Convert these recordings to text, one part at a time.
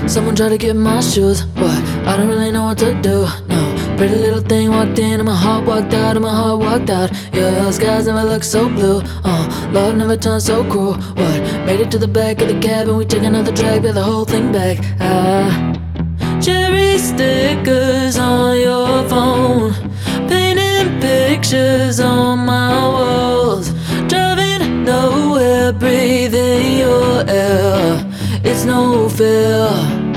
Someone tried to get in my shoes, but I don't really know what to do, no. Pretty little thing walked in and my heart walked out, and my heart walked out. Yeah, skies never look so blue, love never turned so cruel. What, made it to the back of the cab and we took another drag, put the whole thing back. Cherry stickers on your phone, painting pictures on my walls, driving nowhere, breathing your air. It's no fair.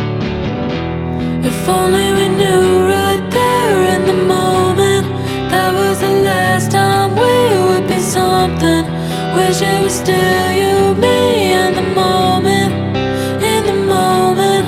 If only we knew right there in the moment that was the last time we would be something. Wish it was still you, me, in the moment, in the moment.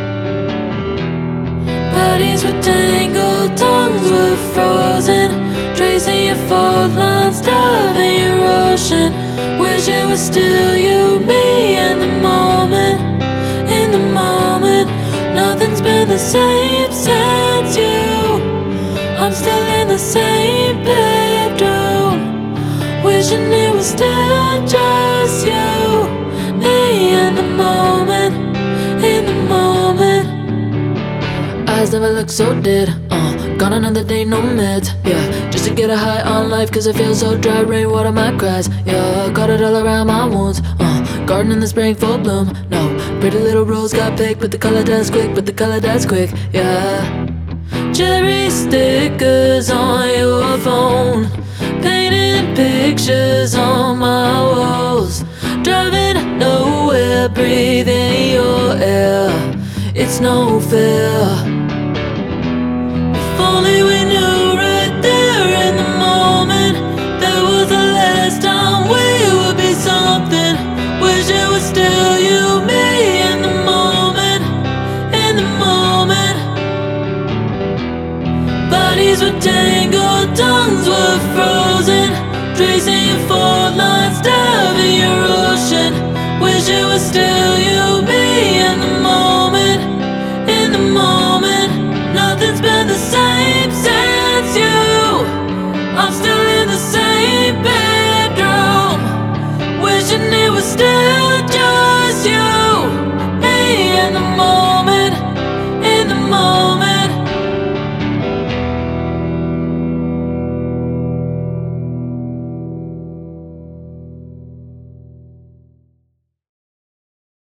Bodies were tangled, tongues were frozen, tracing your fault lines, diving your ocean. Wish it was still you, me, in the moment, in the moment. Nothing's been the same since you. I'm still in the same bedroom, wishing it was still just you, me, in the moment, in the moment. Eyes never look so dead, gone another day, no meds, yeah. Just to get a high on life, cause it feels so dry, rainwater my cries, yeah. Got it all around my wounds, garden in the spring, full bloom, no. Pretty little rose got picked, but the color dies quick, but the color dies quick, yeah. Cherry stickers on your phone, painting pictures on my walls, driving nowhere, breathing your air. It's no fair.